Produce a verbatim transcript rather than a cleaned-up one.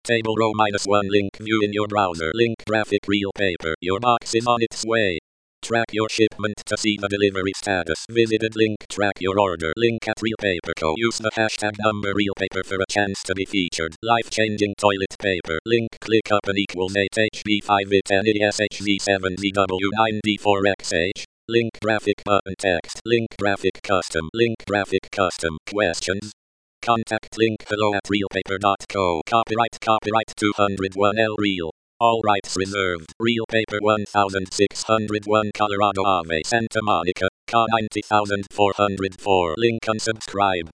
Table row minus one link view in your browser. Link graphic real paper. Your box is on its way. Track your shipment to see the delivery status. Visited link track your order. Link at Real Paper Co. Use the hashtag number Real Paper for a chance to be featured. Life-changing toilet paper. Link click up and equals eight H B five I ten E S H Z seven Z W nine D four X H. Link graphic button text. Link graphic custom. Link graphic custom. Questions? Contact link below at realpaper dot co. Copyright Copyright two oh one L Real. All rights reserved. Real Paper one thousand six hundred one Colorado Ave Santa Monica, C A ninety thousand four hundred four. Link unsubscribe.